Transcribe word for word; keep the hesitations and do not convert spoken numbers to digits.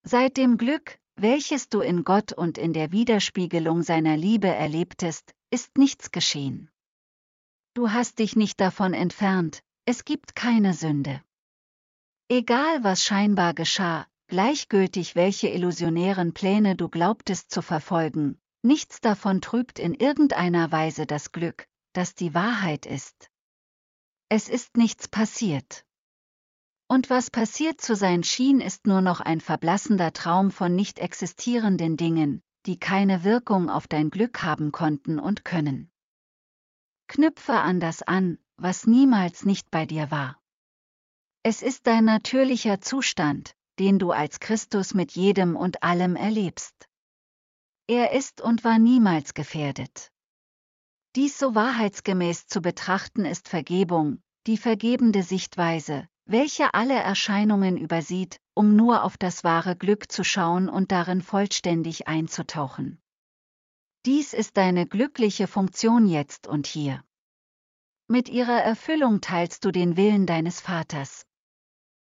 Seit dem Glück, welches du in Gott und in der Widerspiegelung seiner Liebe erlebtest, ist nichts geschehen. Du hast dich nicht davon entfernt, es gibt keine Sünde. Egal was scheinbar geschah, gleichgültig welche illusionären Pläne du glaubtest zu verfolgen, nichts davon trübt in irgendeiner Weise das Glück, das die Wahrheit ist. Es ist nichts passiert. Und was passiert zu sein schien, ist nur noch ein verblassender Traum von nicht existierenden Dingen, die keine Wirkung auf dein Glück haben konnten und können. Knüpfe an das an, was niemals nicht bei dir war. Es ist dein natürlicher Zustand, den du als Christus mit jedem und allem erlebst. Er ist und war niemals gefährdet. Dies so wahrheitsgemäß zu betrachten ist Vergebung, die vergebende Sichtweise, welche alle Erscheinungen übersieht, um nur auf das wahre Glück zu schauen und darin vollständig einzutauchen. Dies ist deine glückliche Funktion jetzt und hier. Mit ihrer Erfüllung teilst du den Willen deines Vaters.